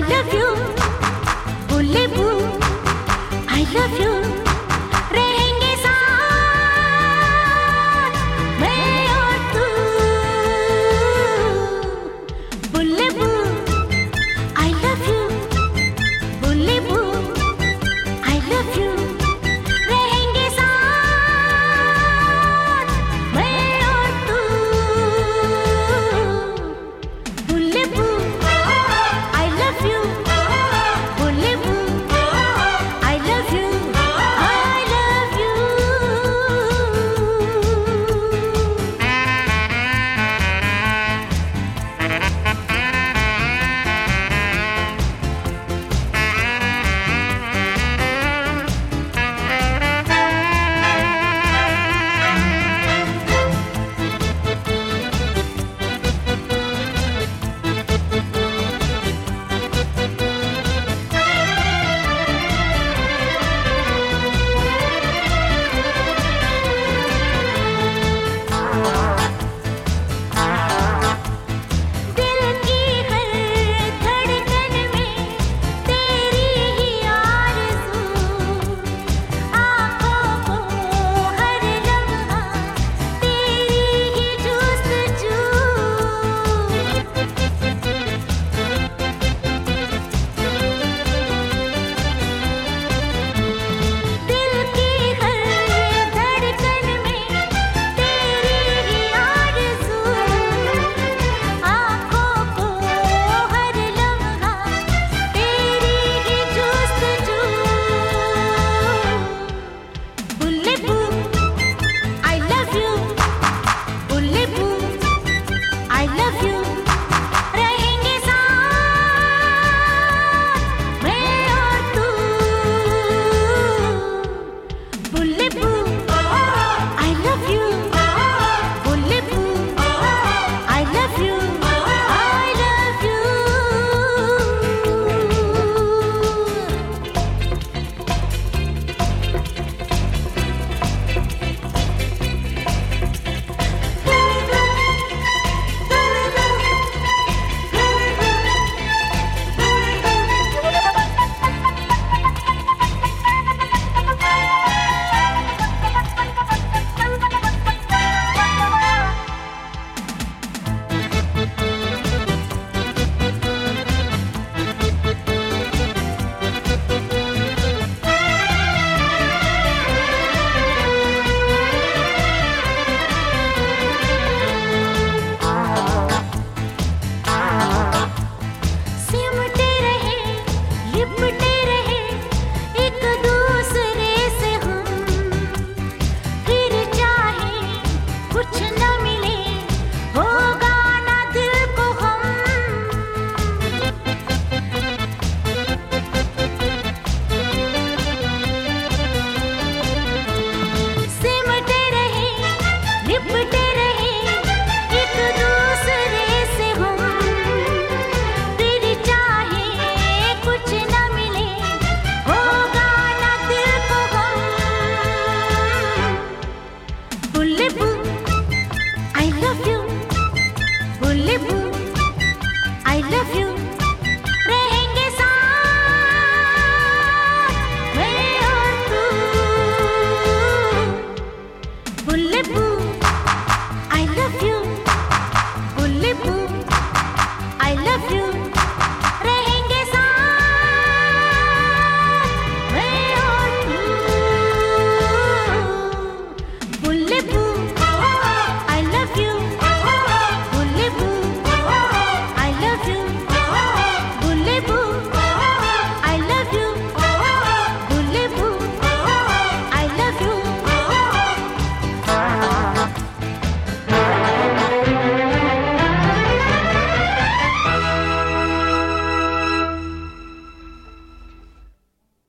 love you, Bulleh बू, I love you, रहेंगे साथ मैं और तू, बुल्ले बू, I love you, बुल्ले बू, I love you, रहेंगे साथ मैं और तू, बुल्ले बू, I love you, बुल्ले बू, I love you, I love you. दिल की हर धड़कन में तेरी ही आरज़ू, आँखों को हर लम्हा तेरी ही जुस्तजू, दिल की हर धड़कन में तेरी ही आरज़ू, आँखों को हर लम्हा तेरी ही जुस्तजू, बुल्ले बू, I love you, बुल्ले बू, I love you, रहेंगे साथ मैं और तू, बुल्ले बू, I love you, बुल्ले बू, I love you, I love you. सिमटे रहे, लिपटे रहे एक दूसरे से हम, फिर चाहे कुछ न मिले होगा ना दिल को हम, सिमटे रहे, लिपटे रहे एक दूसरे से हम, फिर चाहे कुछ न मिले होगा ना दिल को हम, बुल्ले बू, I love you, बुल्ले बू, I love you, रहेंगे साथ मैं और तू, बुल्ले बू,